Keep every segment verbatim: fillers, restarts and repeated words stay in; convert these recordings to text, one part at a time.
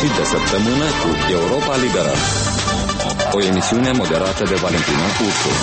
sfârșit de săptămână cu Europa Liberă, o emisiune moderată de Valentina Ursu.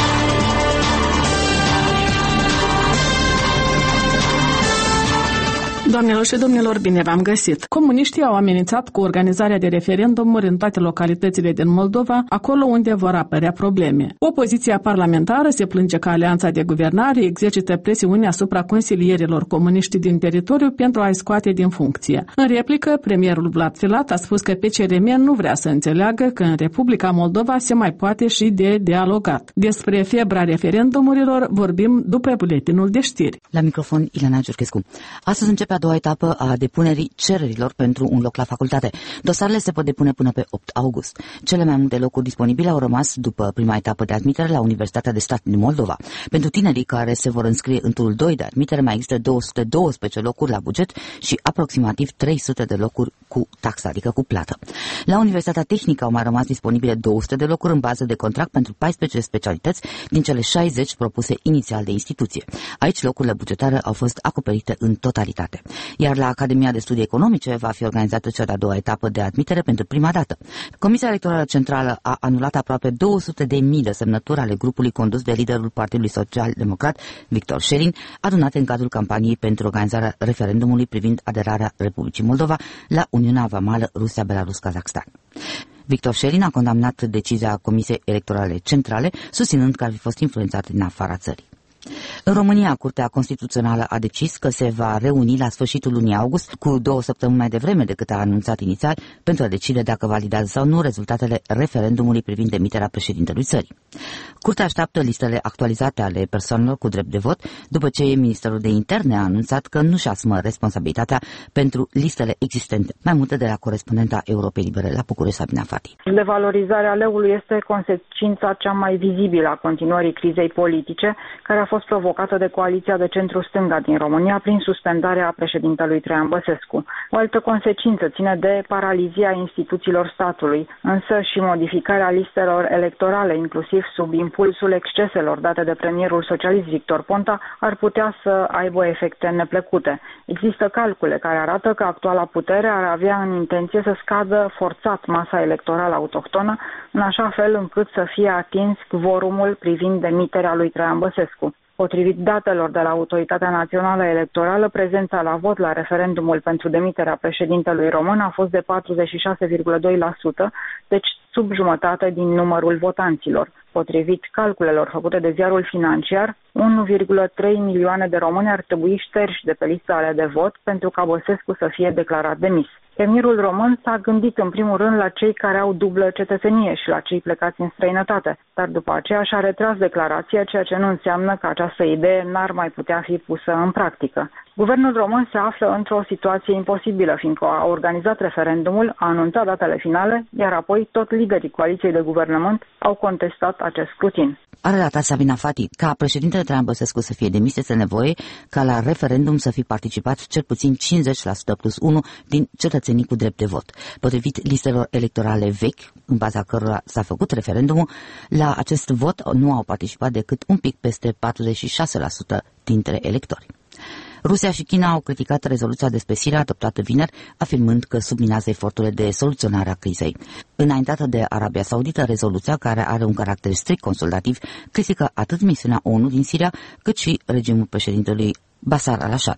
Doamnelor și domnilor, bine v-am găsit! Comuniștii au amenințat cu organizarea de referendumuri în toate localitățile din Moldova, acolo unde vor apărea probleme. Opoziția parlamentară se plânge că Alianța de Guvernare exercită presiune asupra consilierilor comuniști din teritoriu pentru a-i scoate din funcție. În replică, premierul Vlad Filat a spus că P C R M nu vrea să înțeleagă că în Republica Moldova se mai poate și de dialogat. Despre febra referendumurilor vorbim după buletinul de știri. La microfon, Ileana Giurchescu. Astăzi începe a doua etapă a depunerii cererilor pentru un loc la facultate. Dosarele se pot depune până pe opt august. Cele mai multe locuri disponibile au rămas după prima etapă de admitere la Universitatea de Stat din Moldova. Pentru tinerii care se vor înscrie în turul doi de admitere mai există două sute douăsprezece locuri la buget și aproximativ trei sute de locuri cu taxă, adică cu plată. La Universitatea Tehnică au mai rămas disponibile două sute de locuri în bază de contract pentru paisprezece specialități din cele șaizeci propuse inițial de instituție. Aici locurile bugetare au fost acoperite în totalitate. Iar la Academia de Studii Economice va fi organizată cea de-a doua etapă de admitere pentru prima dată. Comisia Electorală Centrală a anulat aproape două sute de mii de semnături ale grupului condus de liderul Partidului Social-Democrat, Victor Șerin, adunate în cadrul campaniei pentru organizarea referendumului privind aderarea Republicii Moldova la Uniunea Vamală Rusia-Belarus-Kazakhstan. Victor Șerin a condamnat decizia Comisiei Electorale Centrale, susținând că ar fi fost influențat din afara țării. În România, Curtea Constituțională a decis că se va reuni la sfârșitul lunii august, cu două săptămâni mai devreme decât a anunțat inițial, pentru a decide dacă validează sau nu rezultatele referendumului privind demiterea președintelui țării. Curtea așteaptă listele actualizate ale persoanelor cu drept de vot, după ce Ministerul de Interne a anunțat că nu-și asumă responsabilitatea pentru listele existente. Mai multe de la corespondenta Europei Libere la București, Sabina Fati. Devalorizarea leului este consecința cea mai vizibilă a continuării crizei politice, care a fost provocată de coaliția de centru-stânga din România prin suspendarea președintelui Traian Băsescu. O altă consecință ține de paralizia instituțiilor statului, însă și modificarea listelor electorale, inclusiv sub impulsul exceselor date de premierul socialist Victor Ponta, ar putea să aibă efecte neplăcute. Există calcule care arată că actuala putere ar avea în intenție să scadă forțat masa electorală autohtonă, în așa fel încât să fie atins quorumul privind demiterea lui Traian Băsescu. Potrivit datelor de la Autoritatea Națională Electorală, prezența la vot la referendumul pentru demiterea președintelui român a fost de patruzeci și șase virgulă doi la sută, deci sub jumătate din numărul votanților. Potrivit calculelor făcute de ziarul Financiar, unu virgulă trei milioane de români ar trebui șterși de pe listele de vot pentru ca Băsescu să fie declarat demis. Premierul român s-a gândit în primul rând la cei care au dublă cetățenie și la cei plecați în străinătate, dar după aceea și-a retras declarația, ceea ce nu înseamnă că această idee n-ar mai putea fi pusă în practică. Guvernul român se află într-o situație imposibilă, fiindcă a organizat referendumul, a anunțat datele finale, iar apoi tot liderii coaliției de guvernământ au contestat acest scrutin. A relatat Sabina Fati, ca președintele Traian Băsescu să fie demis, este nevoie ca la referendum să fi participat cel puțin cincizeci la sută plus unu din cetățenii cu drept de vot. Potrivit listelor electorale vechi, în baza cărora s-a făcut referendumul, la acest vot nu au participat decât un pic peste patruzeci și șase la sută dintre electori. Rusia și China au criticat rezoluția despre Siria adoptată vineri, afirmând că subminează eforturile de soluționare a crizei. Înaintată de Arabia Saudită, rezoluția, care are un caracter strict consultativ, critică atât misiunea ONU din Siria, cât și regimul președintelui Bashar al-Assad.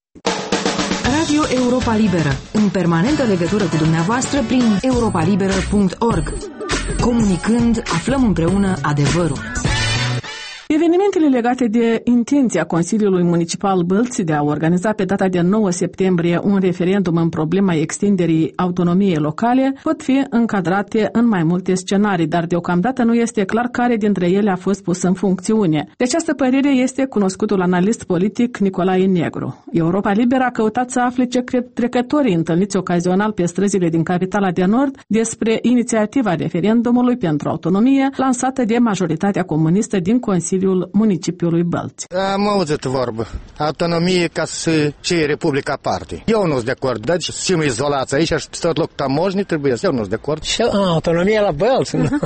Radio Europa Liberă, în permanentă legătură cu dumneavoastră prin europa liberă punct org. Comunicând, aflăm împreună adevărul. Evenimentele legate de intenția Consiliului Municipal Bălți de a organiza pe data de nouă septembrie un referendum în problema extinderii autonomiei locale pot fi încadrate în mai multe scenarii, dar deocamdată nu este clar care dintre ele a fost pus în funcțiune. De această părere este cunoscutul analist politic Nicolae Negru. Europa Liberă a căutat să afle ce cred trecătorii întâlniți ocazional pe străzile din Capitala de Nord despre inițiativa referendumului pentru autonomie lansată de majoritatea comunistă din Consiliul Consiliul Municipiului Bălți. Am auzit vorbă. Autonomie ca să și Republica aparte. Eu nu sunt de acord. Deci suntem izolați aici și tot loc tamoșni trebuie. Eu nu sunt de acord. Și autonomia la Bălți? Nu.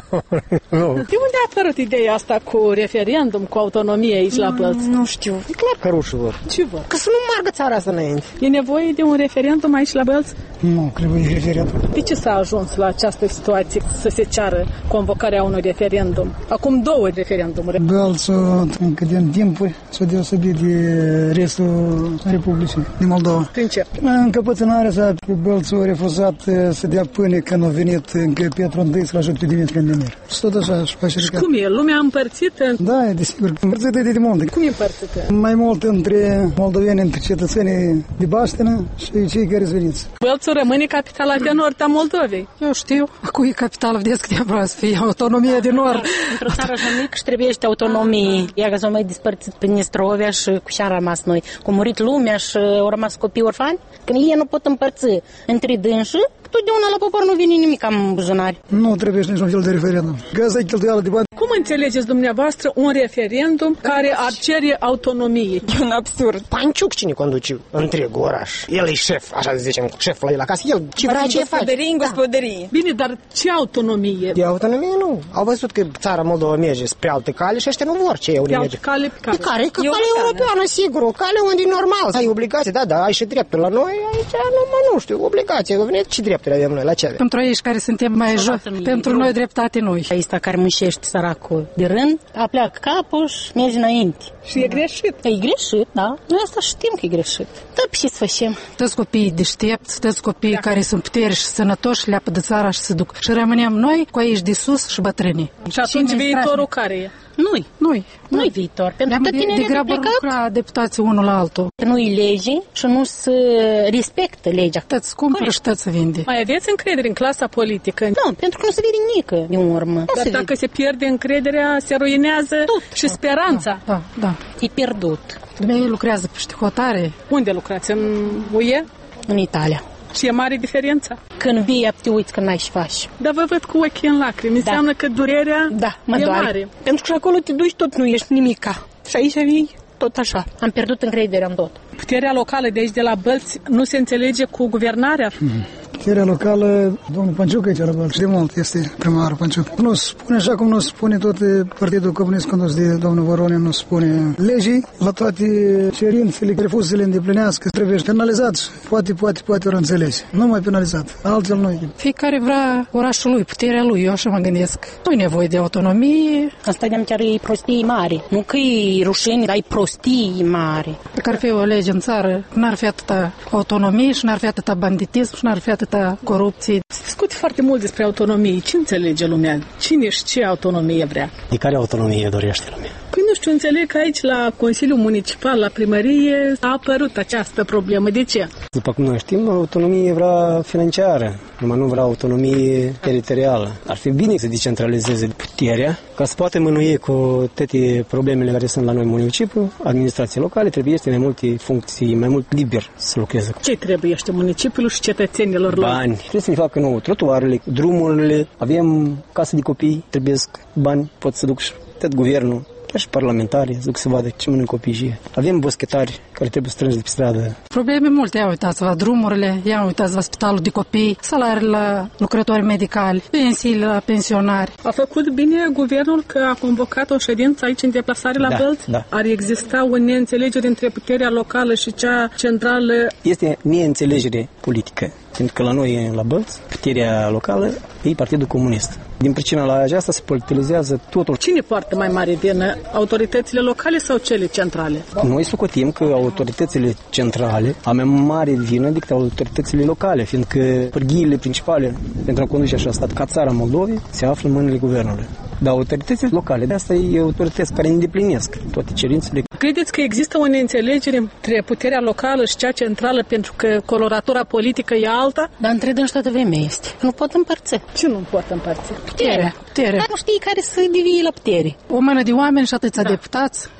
De unde a apărut ideea asta cu referendum, cu autonomie aici la Bălți? Nu știu. E clar că rușii vor. Ce vor? Că să nu meargă țara asta înainte. E nevoie de un referendum aici la Bălți? Nu, trebuie referendum. De ce s-a ajuns la această situație să se ceară convocarea unui referendum? Acum două referendumuri. Bălțul, încă din timpuri, s-a deosebit de restul Republicii din Moldova. Prin ce? Încăpățânarea sa că Bălțul a refuzat să dea pâine când a venit încă Petru întâi să-l ajute pe Dimitrie Cantemir. Și tot așa și face. Și cum e? Lumea împărțită? Da, desigur. Împărțită de mult. Cum e împărțită? Mai mult între moldoveni, între cetățenii de Baștină și cei care sunt veniți. Bălțul rămâne capitala de nord a Moldovei. Eu știu. Acum e capitala, vedeți cât de aproape să fie autonomia de nord. Într-o țară așa mică și trebuie este autonomie. Ea că s-au mai dispărțit prin Nistrovia și cu ce am rămas noi. Cu murit lumea și au rămas copii orfani. Când ei nu pot împărți între dânși, totdeauna la popor nu vine nimic în buzunari. Nu trebuie și niciun fel de referendum. Că asta e cheltuială de bani. Cum înțelegeți dumneavoastră un referendum care ar cere autonomie? E un absurd. Panciuc cine conduce întreg oraș. El e șef, așa zicem, șeful la el acasă. El ce vrea, ce face. Gospodărie în gospodărie. Bine, dar ce autonomie? De autonomie nu. Au văzut că țara Moldova merge spre alte cale și ăștia nu vor ce e unde merge. Cale pe care? Pe care? Că cale europeană, sigur. O cale unde e normal. Ai obligații, da, da, ai și drepturi. La noi aici nu, mă, nu știu, obligații. Ce drepturi avem noi? La ce avem? Pentru ei care suntem mai jos, pentru noi dreptate noi. Ăsta care muncește săracul de rând, apleacă capul și merge înainte. Și e greșit. E greșit, da. Noi asta știm că e greșit. Dar ce să facem? Toți copiii deștepți, toți copiii da. Care sunt puteri și sănătoși, leapă de țara și se duc. Și rămânem noi cu aici de sus și bătrânii. Și atunci viitorul care e? Nu-i. Nu-i. Nu-i viitor. Pentru că tinerii de grabă lucra deputații unul la altul. Nu-i lege și nu se respectă legea. Tăți cumpără și tăți vinde. Mai aveți încredere în clasa politică? Nu, pentru că nu se vede nimic din urmă. Dar se dacă vede. Se pierde încrederea, se ruinează tot. Și speranța. Da, da, da. E pierdut. Dumnezeu lucrează pe știhotare. Unde lucrați? În U E? În Italia. Și e mare diferența? Când vii, te uiți că n-ai și faci. Dar vă văd cu ochii în lacrimi. Da. Înseamnă că durerea da, mă e doare. Mare. Pentru că acolo te duci, tot nu ești nimica. Și aici vii tot așa. Am pierdut încrederea în tot. Puterea locală de aici, de la Bălți, nu se înțelege cu guvernarea? Hmm. Puterea locală, domnul Panciuc aici la Bălți, de mult este primarul Panciuc. Nu spune așa cum nu spune tot Partidul Comunist condus de domnul Voronin, nu spune legii la toate cerințele, refuză să le îndeplinească, trebuie penalizat. Poate, poate, poate ori înțelege. Nu mai penalizat, altfel nu. Fiecare vrea orașul lui, puterea lui, eu așa mă gândesc. Nu e nevoie de autonomie. Asta de-am chiar e prostii mari. Nu că e rușine, dar e prostii mari. Dacă ar fi o lege în țară, n-ar fi atâta autonomie și n-ar fi atâta banditism și n-ar fi atâta corupție. Se discută foarte mult despre autonomie. Ce înțelege lumea? Cine și ce autonomie vrea? De care autonomie dorește lumea? Păi nu știu, înțeleg că aici la Consiliul Municipal, la primărie, a apărut această problemă. De ce? După cum noi știm, autonomie vrea financiară, numai nu vrea autonomie teritorială. Ar fi bine să decentralizeze puterea, ca să poată mânui cu toate problemele care sunt la noi în municipiu, administrații locale, trebuie este mai multe funcții, mai mult liber să lucreze. Ce trebuie este municipiul și cetățenilor lor? Bani. Trebuie să ne facă nou trotuarele, drumurile, avem casă de copii, trebuie bani, pot să duc și tot guvernul. Chiar și parlamentarii, zic să vadă ce mănânc copiii. Avem boschetari care trebuie strânși de pe stradă. Probleme multe, ia uitați-vă, drumurile, ia uitați-vă, spitalul de copii, salariile la lucrători medicali, pensiile la pensionari. A făcut bine guvernul că a convocat o ședință aici în deplasare la da, Bălți? Da. Ar exista o neînțelegere între puterea locală și cea centrală? Este neînțelegere politică. Pentru că la noi, la Bălți, puterea locală e Partidul Comunist. Din pricina la aceasta se politizează totul. Cine poartă mai mare vină? Autoritățile locale sau cele centrale? Noi socotim că autoritățile centrale au mai mare vină decât autoritățile locale, fiindcă pârghiile principale pentru a conduce așa stat ca țara Moldovei se află în mâinile guvernului. Dar autoritățile locale, de asta e autorități care îndeplinesc toate cerințele. Credeți că există o neînțelegere între puterea locală și cea centrală pentru că coloratura politică e alta? Dar între dânși toată vremea este. Nu pot împărți. Ce nu pot împărți? Puterea. Puterea. Dar nu știi care să divii la putere. O mână de oameni și atâția da. deputați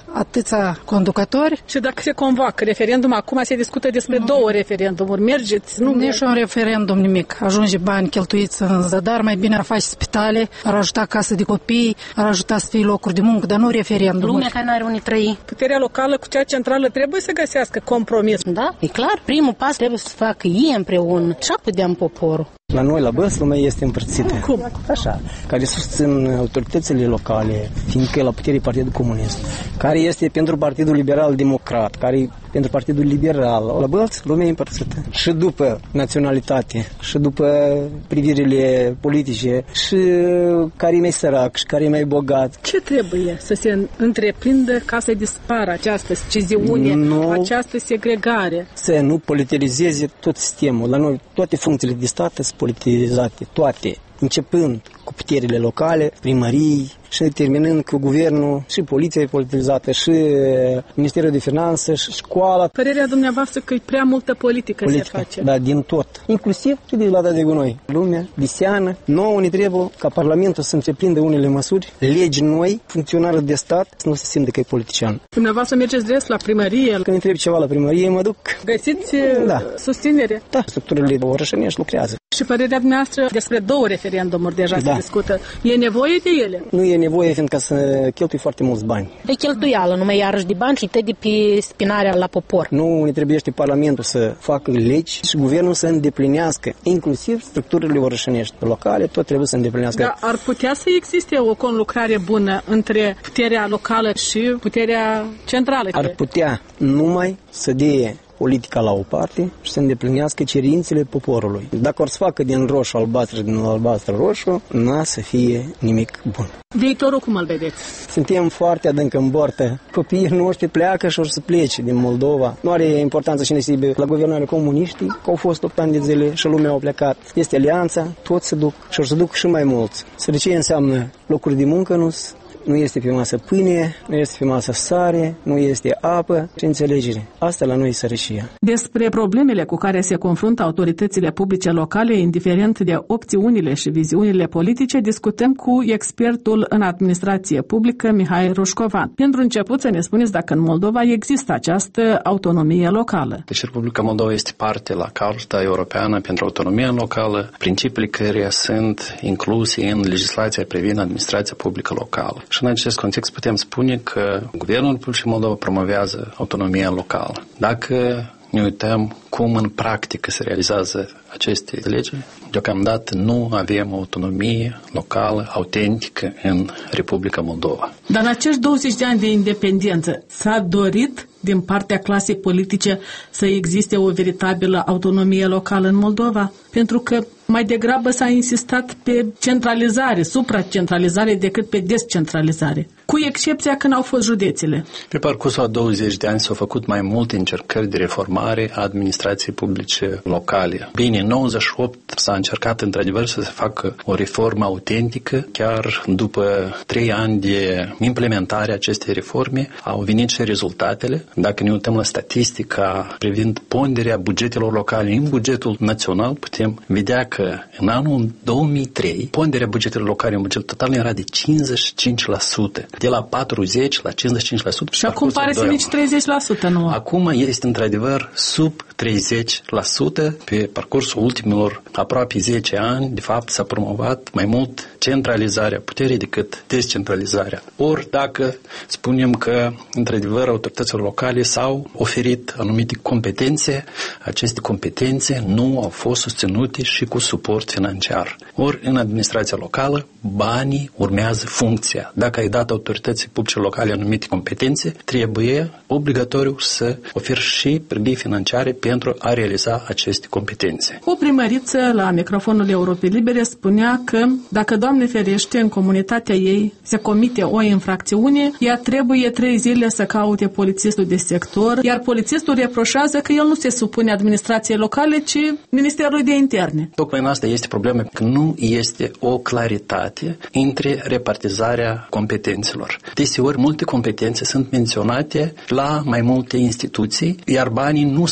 atâția conducători. Și dacă se convoacă referendum, acum se discută despre mm. două referendumuri. Mergeți? Nu nici un referendum nimic. Ajunge bani cheltuiți în zadar, mai bine ar face spitale, ar ajuta casă de copii, ar ajuta să fie locuri de muncă, dar nu referendum. Lumea care nu are unde trăi. Puterea locală cu cea centrală trebuie să găsească compromis. Da, e clar. Primul pas trebuie să facă ei împreună. Ce putem poporul? La noi, la Băs, lumea este împărțită. Cum? Așa. Care susțin autoritățile locale, fiindcă e la putere Partidul Comunist, care este pentru Partidul Liberal Democrat, care e pentru Partidul Liberal. La Băs, lumea e împărțită. Și după naționalitate, și după privirile politice, și care e mai sărac, și care e mai bogat. Ce trebuie să se întreprindă ca să dispară această sciziune, nu, această segregare? Să nu politizeze tot sistemul. La noi toate funcțiile de stat sunt politizate, toate, începând cu puterile locale, primării și terminând cu guvernul, și poliția e politizată, și Ministerul de Finanțe, și școala. Părerea dumneavoastră că e prea multă politică, politică se face? Da, din tot. Inclusiv și de la de gunoi. Lumea, de seană, nouă ne trebuie ca Parlamentul să întreprindă unele măsuri, legi noi, funcționară de stat, să nu se simte că e politician. Dumneavoastră mergeți des la primărie? Când îmi trebuie ceva la primărie, mă duc. Găsiți da. susținere? Da, structurile orășănești lucrează. Și părerea dumneavoastră despre două referendumuri deja da. se discută. E nevoie de ele? Nu e nevoie, fiindcă să cheltui foarte mulți bani. E cheltuială, numai iarăși de bani și te de pe spinarea la popor. Nu ne trebuie Parlamentul să facă legi și guvernul să îndeplinească, inclusiv structurile orășănești locale, tot trebuie să îndeplinească. Dar ar putea să existe o conlucrare bună între puterea locală și puterea centrală? Ar putea numai să dea politica la o parte și să îndeplinească cerințele poporului. Dacă or să facă din roșu albastră, din albastră roșu, n-a să fie nimic bun. Viitorul cum îl vedeți? Suntem foarte adânc în bortă. Copiii noștri pleacă și or să plece din Moldova. Nu are importanță cine se la guvernare comuniștii, că au fost opt ani de zile și lumea au plecat. Este alianța, toți se duc și or să duc și mai mulți. Sărăcie înseamnă locuri de muncă, nu Nu este pe masă pâine, nu este pe masă sare, nu este apă și înțelegere. Asta la noi e sărășia. Despre problemele cu care se confruntă autoritățile publice locale, indiferent de opțiunile și viziunile politice, discutăm cu expertul în administrație publică, Mihai Roșcovan. Pentru început să ne spuneți dacă în Moldova există această autonomie locală. Deci Republica Moldova este parte la Carta Europeană pentru Autonomia Locală, principiile căreia sunt incluse în legislația privind administrația publică locală. Și în acest context putem spune că Guvernul Republicii Moldova promovează autonomia locală. Dacă ne uităm cum în practică se realizează aceste legi, deocamdată nu avem autonomie locală autentică în Republica Moldova. Dar în acești douăzeci de ani de independență s-a dorit din partea clasei politice să existe o veritabilă autonomie locală în Moldova? Pentru că mai degrabă s-a insistat pe centralizare, supracentralizare decât pe descentralizare, cu excepția când au fost județele. Pe parcursul a douăzeci de ani s-au făcut mai multe încercări de reformare a administrației publice locale. Bine, în nouăzeci și opt s-a încercat într-adevăr să se facă o reformă autentică. Chiar după trei ani de implementare a acestei reforme au venit și rezultatele. Dacă ne uităm la statistica privind ponderea bugetelor locale în bugetul național, putem vedea că în anul două mii trei ponderea bugetelor locale în bugetul total era de cincizeci și cinci la sută, de la patruzeci la cincizeci și cinci la sută. Și acum pare să nici treizeci la sută, nu? Acum este într-adevăr sub treizeci la sută. Pe parcursul ultimilor aproape zece ani, de fapt, s-a promovat mai mult centralizarea puterii decât descentralizarea. Ori dacă spunem că într-adevăr autoritățile locale s-au oferit anumite competențe, aceste competențe nu au fost susținute și cu suport financiar. Ori în administrația locală, banii urmează funcția. Dacă ai dat autorității publice locale anumite competențe, trebuie obligatoriu să oferi și pârghii financiare pentru a realiza aceste competențe. O primăriță la microfonul Europei Libere spunea că dacă, Doamne ferește, în comunitatea ei se comite o infracțiune, ea trebuie trei zile să caute polițistul de sector, iar polițistul reproșează că el nu se supune administrației locale, ci Ministerului de Interne. Tocmai în asta este problema, că nu este o claritate între repartizarea competențelor. Deseori, multe competențe sunt menționate la mai multe instituții, iar banii nu sunt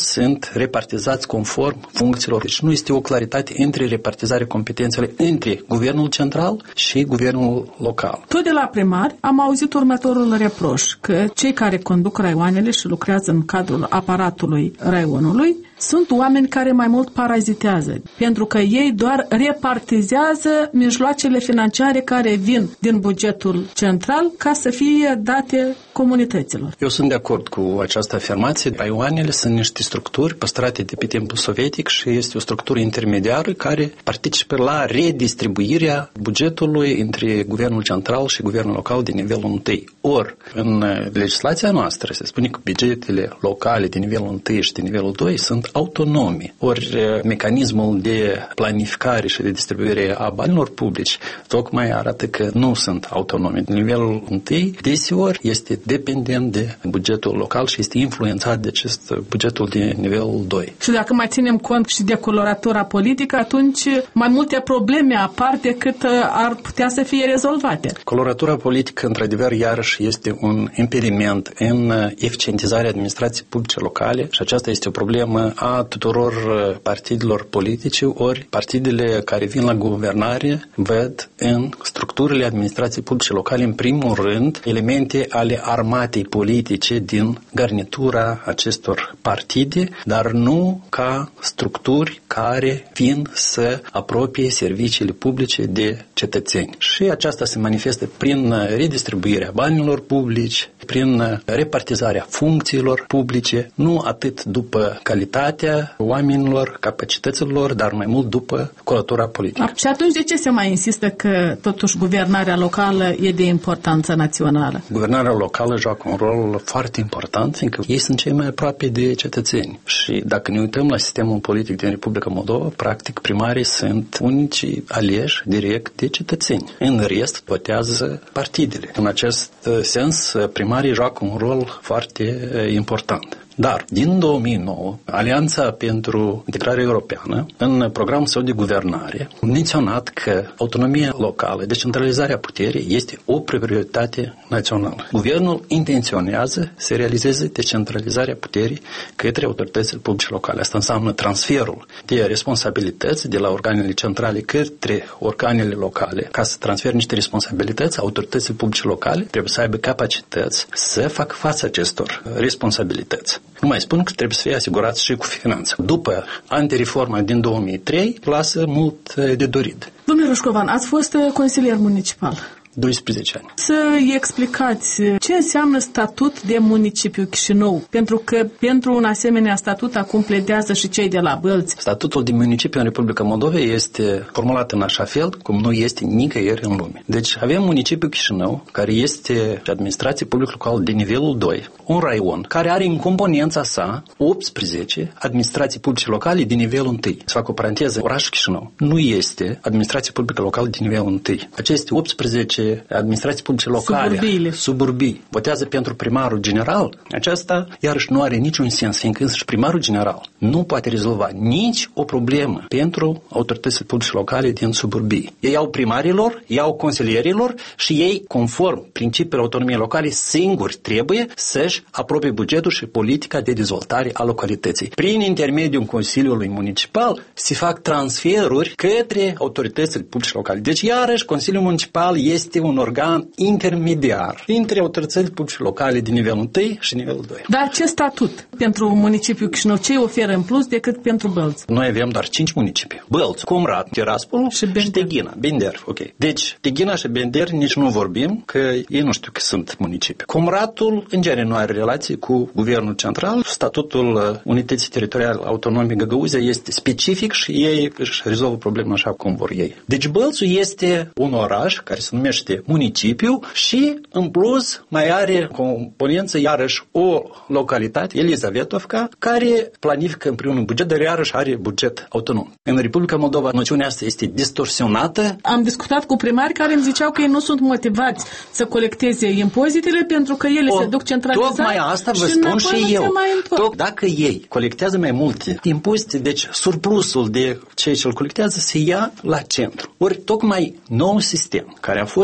sunt repartizați conform funcțiilor. Deci nu este o claritate între repartizarea competențelor între guvernul central și guvernul local. Tot de la primari am auzit următorul reproș, că cei care conduc raioanele și lucrează în cadrul aparatului raionului sunt oameni care mai mult parazitează, pentru că ei doar repartizează mijloacele financiare care vin din bugetul central ca să fie date comunităților. Eu sunt de acord cu această afirmație. Raioanele sunt niște structuri păstrate de pe timpul sovietic și este o structură intermediară care participă la redistribuirea bugetului între guvernul central și guvernul local de nivelul întâi. Ori, în legislația noastră se spune că bugetele locale de nivelul întâi și de nivelul doi sunt autonome. Ori mecanismul de planificare și de distribuire a banilor publici tocmai arată că nu sunt autonome. Nivelul întâi deseori este dependent de bugetul local și este influențat de acest bugetul de nivelul doi. Și dacă mai ținem cont și de coloratura politică, atunci mai multe probleme apar decât ar putea să fie rezolvate. Coloratura politică, într-adevăr, iarăși este un impediment în eficientizarea administrației publice locale și aceasta este o problemă a tuturor partidelor politice, ori partidele care vin la guvernare văd în structurile administrației publice locale, în primul rând, elemente ale armatei politice din garnitura acestor partide, dar nu ca structuri care vin să apropie serviciile publice de cetățeni. Și aceasta se manifestă prin redistribuirea banilor publici, prin repartizarea funcțiilor publice, nu atât după calitatea oamenilor, capacităților, dar mai mult după coloratura politică. Și atunci de ce se mai insistă că totuși guvernarea locală e de importanță națională? Guvernarea locală joacă un rol foarte important, fiindcă ei sunt cei mai aproape de cetățeni. Și dacă ne uităm la sistemul politic din Republica Moldova, practic primarii sunt unicii aleși direct de cetățeni. În rest, votează partidele. În acest sens, primarii joacă un rol foarte important. Dar, din două mii nouă, Alianța pentru Integrare Europeană, în programul său de guvernare, a menționat că autonomia locală, decentralizarea puterii, este o prioritate națională. Guvernul intenționează să realizeze decentralizarea puterii către autoritățile publice locale. Asta înseamnă transferul de responsabilități de la organele centrale către organele locale. Ca să transfere niște responsabilități, autoritățile publice locale trebuie să aibă capacități să facă față acestor responsabilități. Nu mai spun că trebuie să fie asigurați și cu finanțe. După antireforma din două mii trei, lasă mult de dorit. Domnule Roșcovan, ați fost consilier municipal. doisprezece ani. Să-i explicați ce înseamnă statut de municipiu Chișinău, pentru că pentru un asemenea statut acum pledează și cei de la Bălți. Statutul de municipiu în Republica Moldova este formulat în așa fel cum nu este nicăieri în lume. Deci avem municipiul Chișinău, care este administrație publică locală de nivelul doi, un raion care are în componența sa optsprezece administrații publice locale de nivelul unu. Să fac o paranteză, orașul Chișinău nu este administrație publică locală de nivelul unu. Aceste optsprezece administrații publice locale, suburbiile, suburbii, votează pentru primarul general, aceasta iarăși nu are niciun sens, fiindcă însăși primarul general nu poate rezolva nici o problemă pentru autoritățile publice locale din suburbii. Ei au primarilor, ei au consilierilor și ei, conform principiilor autonomiei locale, singuri trebuie să-și apropie bugetul și politica de dezvoltare a localității. Prin intermediul Consiliului Municipal se fac transferuri către autoritățile publice locale. Deci, iarăși, Consiliul Municipal este un organ intermediar între autoritățile publice locale de nivelul unu și nivelul doi. Dar ce statut pentru municipiul Chișinău? Ce oferă în plus decât pentru Bălți? Noi avem doar cinci municipii. Bălți, Comrat, Tiraspol și, și Teghina. Bender, ok. Deci, Teghina și Bender nici nu vorbim, că ei nu știu că sunt municipii. Comratul, în genere, nu are relație cu guvernul central. Statutul Unității Teritoriale Autonome Găgăuzia este specific și ei își rezolvă problema așa cum vor ei. Deci, Bălțul este un oraș care se numește municipiu și, în plus, mai are componență, iarăși, o localitate, Elizavetovca, care planifică împreună un buget, dar iarăși are buget autonom. În Republica Moldova, noțiunea asta este distorsionată. Am discutat cu primari care îmi ziceau că ei nu sunt motivați să colecteze impozitele pentru că ele o, se duc centralizat. Tocmai asta vă spun și eu. Toc, dacă ei colectează mai multe impozite, deci surplusul de ceea ce îl colectează se ia la centru. Ori, tocmai nou sistem care a fost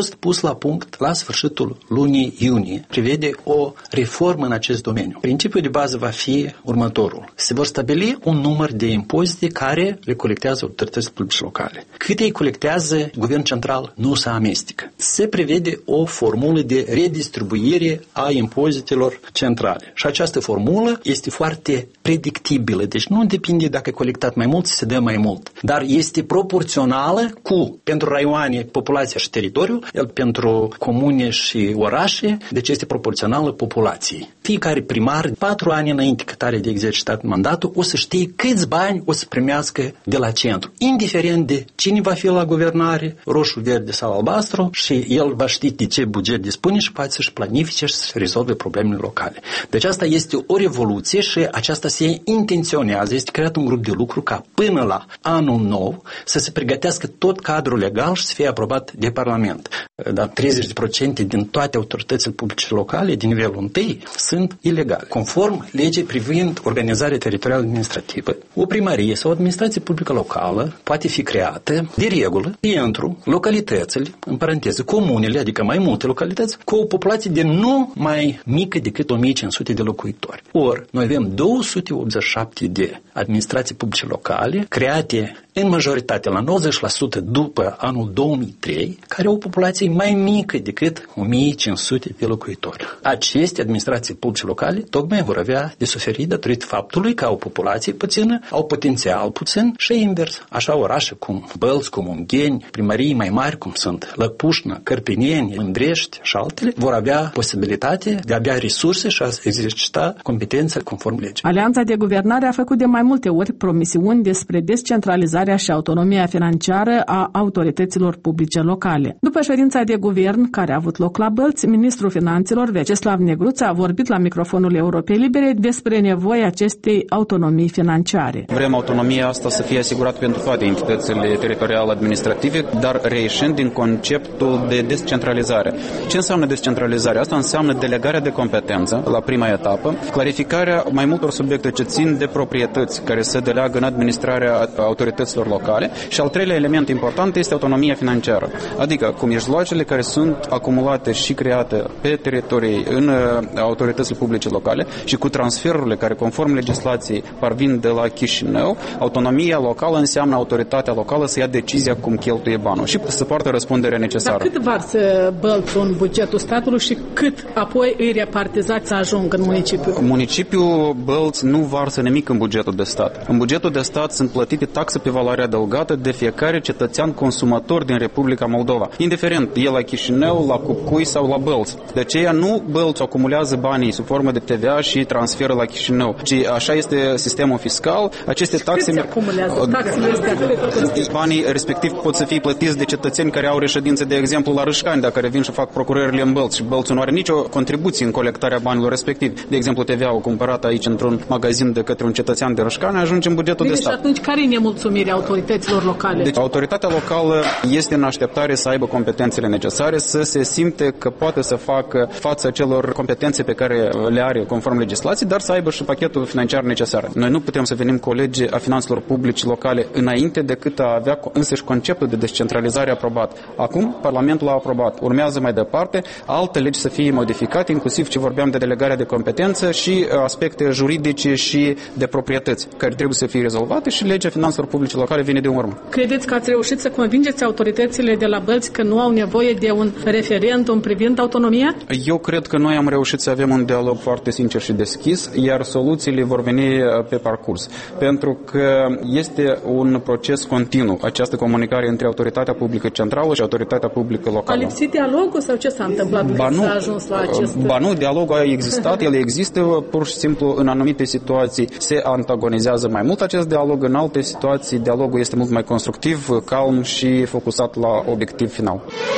fost pus la punct la sfârșitul lunii iunie. Prevede o reformă în acest domeniu. Principiul de bază va fi următorul. Se vor stabili un număr de impozite care le colectează autoritățile publice locale. Cât ei colectează, guvernul central nu se amestecă. Se prevede o formulă de redistribuire a impozitelor centrale. Și această formulă este foarte predictibilă. Deci nu depinde dacă e colectat mai mult, se dă mai mult. Dar este proporțională cu, pentru raioane, populația și teritoriul, el pentru comune și orașe, deci este proporțională populației. Fiecare primar, patru ani înainte cât are de exercitat mandatul, o să știe câți bani o să primească de la centru. Indiferent de cine va fi la guvernare, roșu, verde sau albastru, și el va ști de ce buget dispune și poate să-și planifice și să rezolve problemele locale. Deci asta este o revoluție și aceasta se intenționează. Este creat un grup de lucru ca până la anul nou să se pregătească tot cadrul legal și să fie aprobat de Parlament. Dar treizeci la sută din toate autoritățile publice locale din nivelul întâi sunt ilegale. Conform legii privind organizarea teritorială administrativă, o primărie sau o administrație publică locală poate fi creată de regulă pentru localitățile, în paranteză, comunele, adică mai multe localități, cu o populație de nu mai mică decât o mie cinci sute de locuitori. Ori, noi avem două sute optzeci și șapte de administrații publice locale create în majoritate la nouăzeci la sută după anul două mii trei, care au o populație mai mică decât o mie cinci sute de locuitori. Aceste administrații publice locale tocmai vor avea de suferit datorită faptului că au populație puțină, au potențial puțin și invers. Așa orașe cum Bălți, cum Ungheni, primării mai mari cum sunt Lăpușna, Cărpenieni, Mândrești și altele, vor avea posibilitate de a avea resurse și a exercita competențe conform legii. Alianța de guvernare a făcut de mai multe ori promisiuni despre descentralizarea și autonomia financiară a autorităților publice locale. După ședința de guvern care a avut loc la Bălți, ministrul finanțelor Vyacheslav Negruța a vorbit la microfonul Europei Libere despre nevoia acestei autonomii financiare. Vrem autonomia asta să fie asigurată pentru toate entitățile teritoriale administrative, dar reieșind din conceptul de descentralizare. Ce înseamnă descentralizare? Asta înseamnă delegarea de competență la prima etapă, clarificarea mai multor subiecte ce țin de proprietăți care se deleagă în administrarea autorităților locale și al treilea element important este autonomia financiară, adică cu mijloacele care sunt acumulate și create pe teritorii în autoritățile publice locale și cu transferurile care conform legislației parvin de la Chișinău, autonomia locală înseamnă autoritatea locală să ia decizia cum cheltuie banul și să poartă răspunderea necesară. Dar cât varsă Bălți în bugetul statului și cât apoi îi repartizați să ajungă în municipiu? Municipiul Bălți nu varsă nimic în bugetul de stat. În bugetul de stat sunt plătite taxe pe valoare adăugată de fiecare cetățean consumator din Republica Moldova, indiferent e la Chișinău, la Cupcui sau la Bălți. De aceea nu Bălți acumulează banii sub formă de T V A și transferă la Chișinău, ci așa este sistemul fiscal. Aceste taxe cât se acumulează? Taxele astea? Banii respectiv pot să fie plătiți de cetățeni care au reședințe, de exemplu, la Râșcani, dacă revin și fac procurările în Bălți și Bălți nu are nicio contribuție în colectarea banilor respectiv. De exemplu, T V A-ul cumpărat aici într-un magazin de către un cetățean de Râșcani ajunge în bugetul Bine, de stat. Și atunci care e nemulțumirea autorităților locale? Deci autoritatea locală este în așteptare să aibă competențele necesare, să se simte că poate să facă față celor competențe pe care le are conform legislației, dar să aibă și pachetul financiar necesar. Noi nu putem să venim cu o lege a finanțelor publice locale înainte decât a avea însăși conceptul de descentralizare aprobat. Acum Parlamentul l-a aprobat. Urmează mai departe alte legi să fie modificate, inclusiv ce vorbeam de delegarea de competență și aspecte juridice și de proprietăți care trebuie să fie rezolvate și legea finanțelor publice locale vine de urmă. Credeți că ați reușit să convingeți autoritățile de la Bălți că nu au nevoie de un referendum privind autonomia? Eu cred că noi am reușit să avem un dialog foarte sincer și deschis, iar soluțiile vor veni pe parcurs. Pentru că este un proces continuu, această comunicare între autoritatea publică centrală și autoritatea publică locală. A lipsit dialogul sau ce s-a întâmplat ba când nu, s-a ajuns la acest... Ba nu, dialogul a existat, el există, pur și simplu în anumite situații se antagonizează mai mult acest dialog, în alte situații dialogul este mult mai constructiv, calm și focusat la obiectiv final.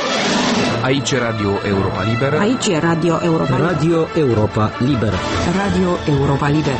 Aici e Radio Europa Liberă. Aici e Radio Europa Liberă. Radio Europa Liberă. Radio Europa Liberă.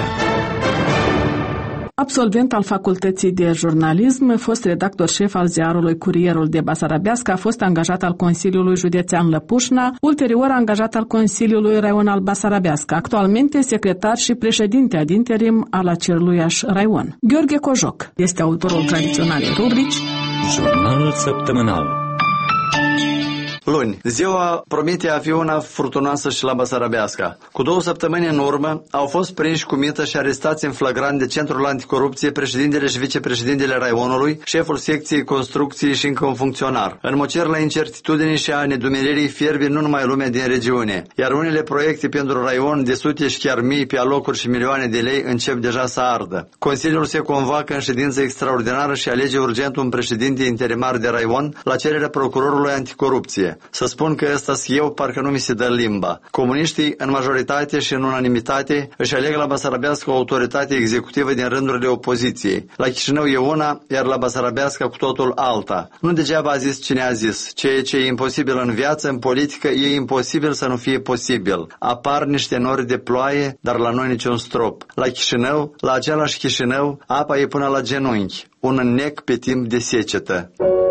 Absolvent al Facultății de Jurnalism, fost redactor șef al ziarului Curierul de Basarabească, a fost angajat al Consiliului Județean Lăpușna, ulterior angajat al Consiliului Raion al Basarabească, actualmente secretar și președinte ad interim al aceluiași raion. Gheorghe Cojoc este autorul tradiționalei rubrici Jurnal săptămânal. Luni, ziua promite a fi una furtunoasă și la Basarabeasca. Cu două săptămâni în urmă au fost prinși cu mită și arestați în flagrant de Centrul Anticorupție președintele și vicepreședintele Raionului, șeful secției construcții și încă un funcționar. În mocer la incertitudinii și a nedumeririi fierbe nu numai lumea din regiune, iar unele proiecte pentru Raion de sute și chiar mii pe alocuri și milioane de lei încep deja să ardă. Consiliul se convoacă în ședință extraordinară și alege urgent un președinte interimar de Raion la cererea procurorului anticorupție. Să spun că ăsta eu parcă nu mi se dă limba. Comuniștii în majoritate și în unanimitate își aleg la Basarabeasca o autoritate executivă din rândurile opoziției. La Chișinău e una, iar la Basarabeasca cu totul alta. Nu degeaba a zis cine a zis. Ceea ce e imposibil în viață, în politică, e imposibil să nu fie posibil. Apar niște nori de ploaie, dar la noi niciun strop. La Chișinău, la același Chișinău, apa e până la genunchi. Un înnec pe timp de secetă.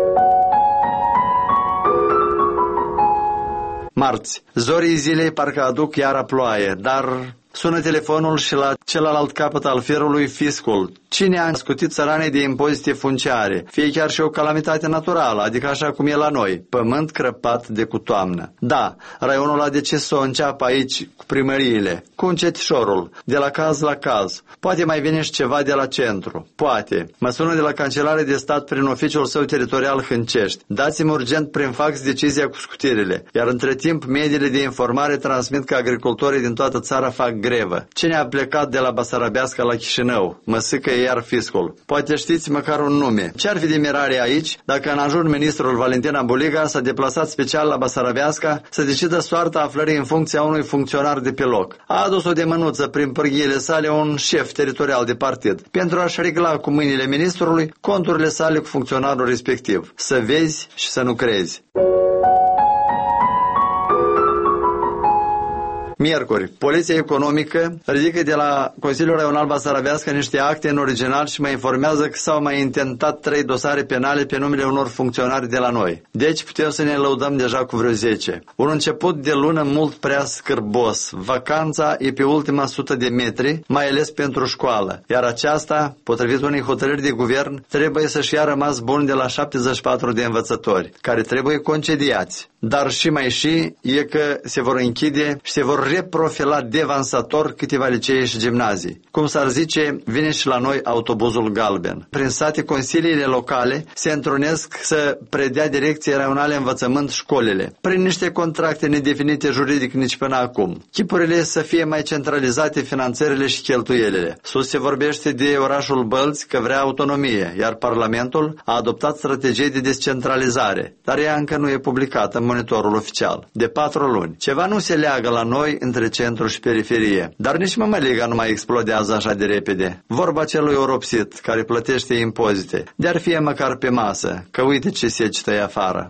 Marți. Zorii zilei parcă aduc iară ploaie, dar sună telefonul și la celălalt capăt al firului fiscul. Cine a scutit țăranii de impozite funciare? Fie chiar și o calamitate naturală, adică așa cum e la noi, pământ crăpat de cu toamnă. Da, Raionul a decis să o înceapă aici cu primăriile, cu încetișorul, de la caz la caz. Poate mai vine și ceva de la centru. Poate. Mă sună de la Cancelare de Stat prin oficiul său teritorial Hâncești. Dați-mi urgent prin fax decizia cu scutirile, iar între timp mediile de informare transmit că agricultorii din toată țara fac grevă. Cine a plecat de la Basarabeasca la Chișinău? Măsică e iar fiscul. Poate știți măcar un nume. Ce-ar fi de mirare aici dacă în ajun ministrul Valentina Buliga s-a deplasat special la Basarabeasca să decidă soarta aflării în funcția unui funcționar de pe loc? A adus-o de mânuță prin pârghiile sale un șef teritorial de partid pentru a-și regla cu mâinile ministrului conturile sale cu funcționarul respectiv. Să vezi și să nu crezi. Miercuri, Poliția Economică ridică de la Consiliul Raional Basarabeasca niște acte în original și mă informează că s-au mai intentat trei dosare penale pe numele unor funcționari de la noi. Deci putem să ne lăudăm deja cu vreo zece. Un început de lună mult prea scârbos. Vacanța e pe ultima sută de metri, mai ales pentru școală. Iar aceasta, potrivit unei hotărâri de guvern, trebuie să-și ia rămas bun de la șaptezeci și patru de învățători, care trebuie concediați. Dar și mai și e că se vor închide și se vor reprofila devansator câteva licee și gimnazii. Cum s-ar zice, vine și la noi autobuzul galben. Prin sate, consiliile locale se întrunesc să predea Direcției Raionale Învățământ școlile, prin niște contracte nedefinite juridic nici până acum. Chipurile să fie mai centralizate finanțările și cheltuielile. Sus se vorbește de orașul Bălți că vrea autonomie, iar Parlamentul a adoptat strategii de descentralizare, dar ea încă nu e publicată în monitorul oficial. De patru luni. Ceva nu se leagă la noi între centru și periferie. Dar nici mămăliga nu mai explodează așa de repede. Vorba celui oropsit care plătește impozite. De-ar fie măcar pe masă, că uite ce secetă-i afară.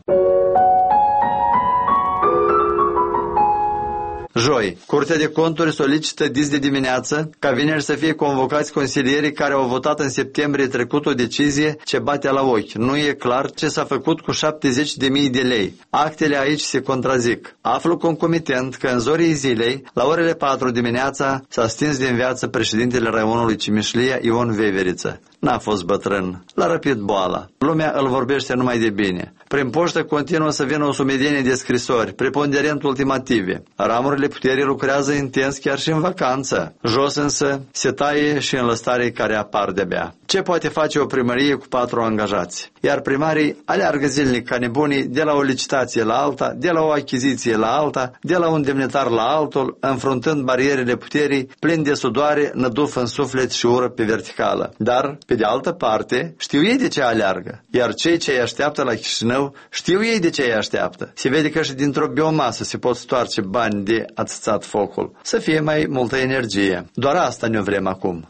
Joi, Curtea de Conturi solicită dis de dimineață ca vineri să fie convocați consilierii care au votat în septembrie trecut o decizie ce bate la ochi. Nu e clar ce s-a făcut cu șaptezeci de mii de lei. Actele aici se contrazic. Aflu concomitent că în zorii zilei, la orele patru dimineața, s-a stins din viață președintele Raionului Cimișlia, Ion Veveriță. N-a fost bătrân. L-a răpit boala. Lumea îl vorbește numai de bine. Prin poștă continuă să vină o sumedenie de scrisori, preponderent ultimative. Ramurile puterii lucrează intens chiar și în vacanță. Jos însă se taie și înlăstarii care apar de-abia. Ce poate face o primărie cu patru angajați? Iar primarii aleargă zilnic ca nebunii de la o licitație la alta, de la o achiziție la alta, de la un demnitar la altul, înfruntând barierele puterii, plini de sudoare, năduf în suflet și ură pe verticală. Dar, pe de altă parte, știu ei de ce aleargă. Iar cei ce îi așteaptă la Chișinău, știu ei de ce îi așteaptă. Se vede că și dintr-o biomasă se pot stoarce bani de ațățat focul. Să fie mai multă energie. Doar asta ne vrem acum.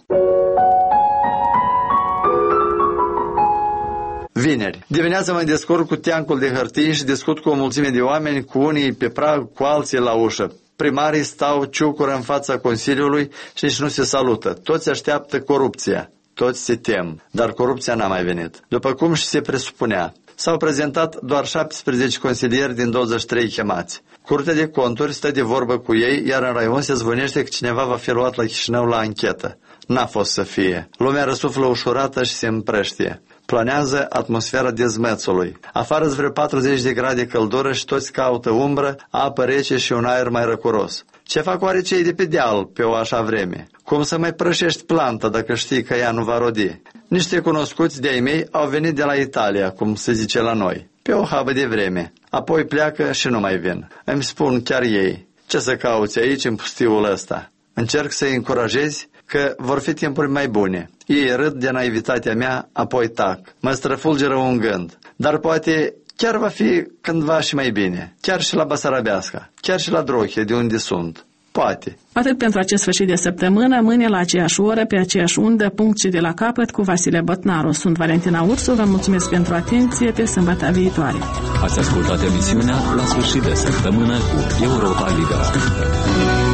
Vineri. Dimineața mă descurc cu teancul de hârtii și discut cu o mulțime de oameni, cu unii pe prag, cu alții la ușă. Primarii stau ciucură în fața Consiliului și nici nu se salută. Toți așteaptă corupția. Toți se tem. Dar corupția n-a mai venit. După cum și se presupunea. S-au prezentat doar șaptesprezece consilieri din douăzeci și trei chemați. Curtea de Conturi stă de vorbă cu ei, iar în raion se zvonește că cineva va fi luat la Chișinău la anchetă. N-a fost să fie. Lumea răsuflă ușurată și se împrăștie. Planează atmosfera dezmețului. Afară vreo patruzeci de grade căldură și toți caută umbră, apă rece și un aer mai răcuros. Ce fac oare cei de pe deal pe o așa vreme? Cum să mai prășești planta dacă știi că ea nu va rodi? Niște cunoscuți de-ai mei au venit de la Italia, cum se zice la noi, pe o habă de vreme. Apoi pleacă și nu mai vin. Îmi spun chiar ei, ce să cauți aici în pustiul ăsta? Încerc să-i încurajezi că vor fi timpuri mai bune. Ei râd de naivitatea mea, apoi tac. Mă străfulgeră un gând. Dar poate chiar va fi cândva și mai bine. Chiar și la Basarabeasca. Chiar și la Drohie, de unde sunt. Poate. Atât pentru acest sfârșit de săptămână, mâine la aceeași oră, pe aceeași undă, punct și de la capăt, cu Vasile Bătnaru. Sunt Valentina Ursu, vă mulțumesc pentru atenție, pe sâmbătă viitoare. Ați ascultat emisiunea La sfârșit de săptămână cu Europa Liberă.